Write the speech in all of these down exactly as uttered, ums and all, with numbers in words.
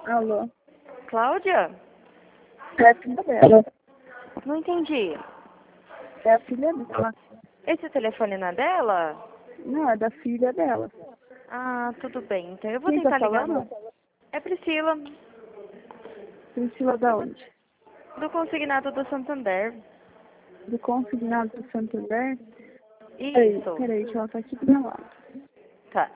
Alô? Cláudia? É a filha dela. Não entendi. É a filha dela. Esse telefone não é dela? Não, é da filha dela. Ah, tudo bem. Então eu vou Quem tentar tá ligar falando? no... É Priscila, Priscila da onde? do Consignado do Santander. Do consignado do Santander? Peraí, Isso. peraí, que ela tá aqui do meu lado. Tá.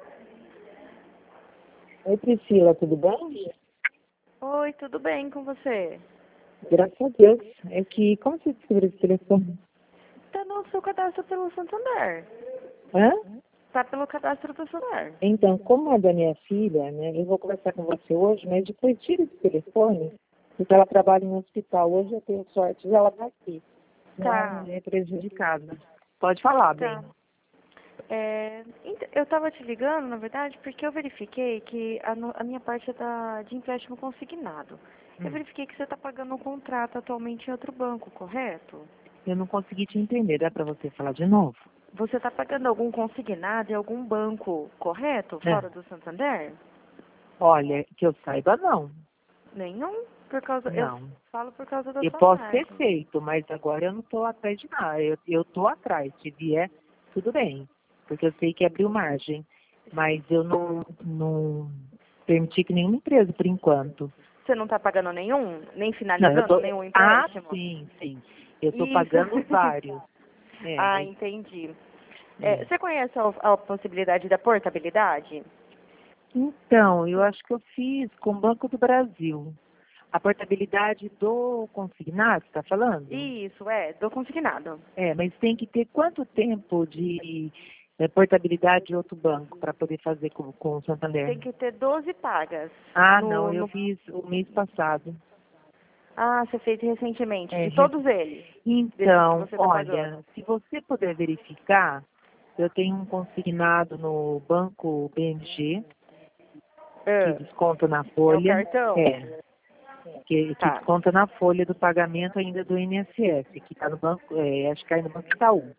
Oi, Priscila, tudo bem? Oi, tudo bem com você? Graças a Deus. É que, como você descobriu esse telefone? Tá no seu cadastro pelo Santander. Hã? Tá pelo cadastro do Santander. Então, como é da minha filha, né, eu vou conversar com você hoje, mas depois tira esse telefone, porque ela trabalha em um hospital. Hoje eu tenho sorte de ela estar aqui. Tá. Não é prejudicada. Pode falar, Tá. bem. É, ent- eu tava te ligando, na verdade, porque eu verifiquei que a, no- a minha parte é da, de empréstimo consignado. Eu Hum. verifiquei que você está pagando um contrato atualmente em outro banco, correto? Eu não consegui te entender. Dá para você falar de novo? Você está pagando algum consignado em algum banco, correto? É. Fora do Santander? Olha, que eu saiba, não. Nenhum? Por causa, eu Não. falo por causa da Eu sua posso ter margem. feito, mas agora eu não estou atrás de nada. Eu eu estou atrás. Se vier, tudo bem. Porque eu sei que abriu margem. Mas eu não, não permiti que nenhuma empresa, por enquanto. Você não está pagando nenhum? Nem Não, eu finalizando tô... nenhum Ah, empréstimo? sim, sim. Eu estou Isso. pagando vários. É, Ah, mas... entendi. É, é. você conhece a, a possibilidade da portabilidade? Então, eu acho que eu fiz com o Banco do Brasil. A portabilidade do consignado, está falando? Isso, é, do consignado. É, mas tem que ter quanto tempo de eh, portabilidade de outro banco para poder fazer com, com o Santander? Tem que ter doze pagas. Ah, No, não, eu no... fiz o mês passado. Ah, você fez recentemente, É, de re- todos eles, desses que então, você está pagando. olha, se você puder verificar, eu tenho um consignado no banco B M G, que Ah, desconta na é o folha. cartão? É, que, que Tá. desconta na folha do pagamento ainda do I N S S, que está no banco, é, acho que cai no Banco Itaú.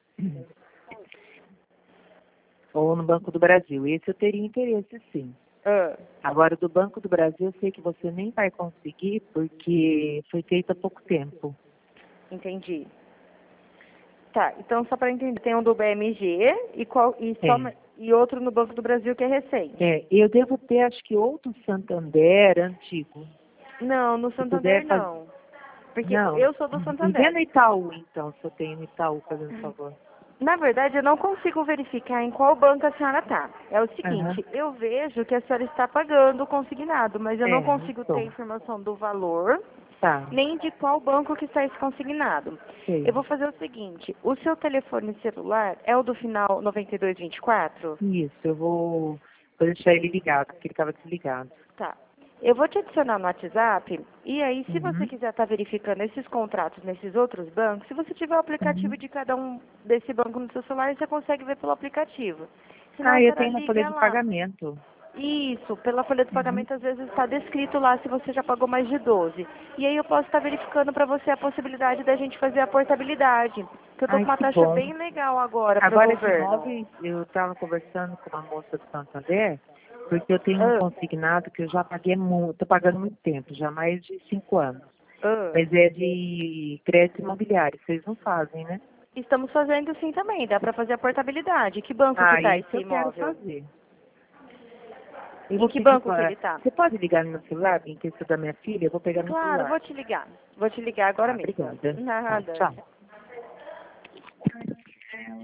Ou no Banco do Brasil. Esse eu teria interesse, sim. Ah, Agora, do Banco do Brasil, eu sei que você nem vai conseguir, porque foi feito há pouco tempo. entendi. Tá, então só para entender, tem um do B M G e, qual, e, só, É. e outro no Banco do Brasil que é recente. É, eu devo ter, acho que, outro Santander antigo. Não, no Se puder Santander fazer... não. Porque Não. eu sou do Me vê Santander. no Itaú, então, se eu tenho no Itaú, fazendo favor. Na verdade, eu não consigo verificar em qual banco a senhora está. É o Aham. seguinte, eu vejo que a senhora está pagando o consignado, mas eu não É, consigo ter estou. informação do valor, Tá, nem de qual banco que está esse consignado. sei. Eu vou fazer o seguinte, o seu telefone celular é o do final noventa e dois vinte e quatro? Isso, eu vou, vou deixar ele ligado, porque ele estava desligado. Tá. Eu vou te adicionar no WhatsApp e aí, se você Uhum. quiser estar verificando esses contratos nesses outros bancos, se você tiver o aplicativo Uhum. de cada um desse banco no seu celular, você consegue ver pelo aplicativo. Senão Ah, a eu senhora tenho na folha liga de lá. pagamento. Isso, pela folha de Uhum. pagamento às vezes está descrito lá se você já pagou mais de doze. E aí eu posso estar verificando para você a possibilidade da gente fazer a portabilidade. Que eu tô Ai, com uma que taxa bom. bem legal agora para o Agora, de governo. imóveis, eu estava conversando com uma moça do Santander, porque eu tenho um Ah, consignado que eu já paguei muito, estou pagando muito tempo, já há mais de cinco anos. ah. Mas é de crédito imobiliário, vocês não fazem, né? Estamos fazendo sim também, dá para fazer a portabilidade. Que banco que Ah, está esse esse eu quero imóvel? fazer. Eu Em vou que pedir banco que para... ele está? Você pode ligar no meu celular, em questão da minha filha? Eu vou pegar no Claro, celular. vou te ligar. Vou te ligar agora Ah, mesmo. obrigada. Tá, Nada. tchau.